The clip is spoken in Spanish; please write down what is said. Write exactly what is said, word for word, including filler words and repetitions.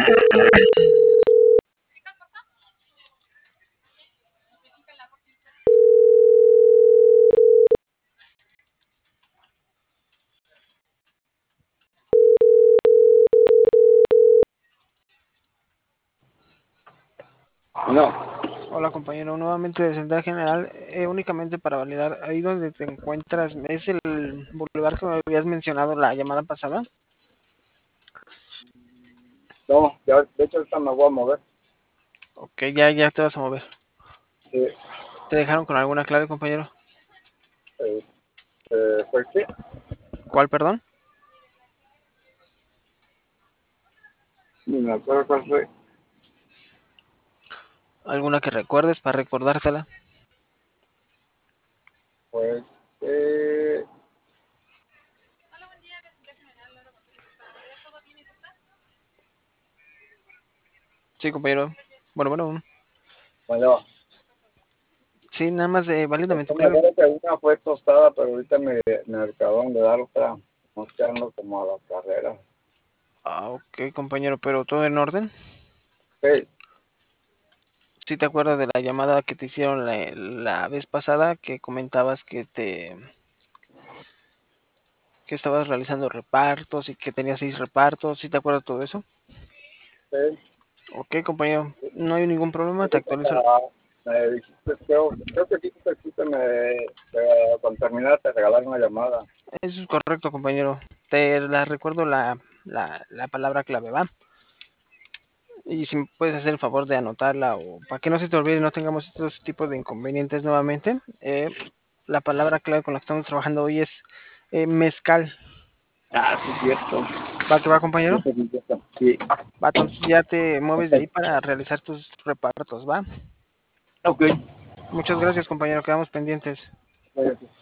No. Hola compañero, nuevamente de Central General, eh, únicamente para validar, ahí donde te encuentras, ¿es el bulevar que me habías mencionado la llamada pasada? No, ya, de hecho ahorita me voy a mover. Ok, ya, ya te vas a mover. Sí. ¿Te dejaron con alguna clave, compañero? Eh, eh, pues sí. ¿Cuál, perdón? Ni me acuerdo cuál fue. ¿Alguna que recuerdes para recordártela? Pues, eh, Sí, compañero. Bueno, bueno. bueno, Sí, nada más eh, valídame tu yo me clave. acuerdo que una fue tostada, pero ahorita me, me acaban de dar otra. No quedando como a la carrera. Ah, ok, compañero, pero ¿todo en orden? Sí, ¿Sí te acuerdas de la llamada que te hicieron la, la vez pasada que comentabas que te que estabas realizando repartos y que tenías seis repartos? ¿Sí te acuerdas de todo eso? sí. Ok, compañero, no hay ningún problema, te Ahorita actualizo. me dijiste, creo, creo que dijiste que me, que cuando terminara te regalaron una llamada. Eso es correcto, compañero. Te la recuerdo la, la, la palabra clave, ¿va? Y si me puedes hacer el favor de anotarla o para que no se te olvide y no tengamos estos tipos de inconvenientes nuevamente. Eh, la palabra clave con la que estamos trabajando hoy es eh, mezcal. Ah, sí, cierto. ¿Va que va, compañero? Cierto, sí, cierto. Sí. Va, entonces ya te mueves de Ok. ahí para realizar tus repartos, ¿va? Ok. Muchas gracias, compañero. Quedamos pendientes. Gracias.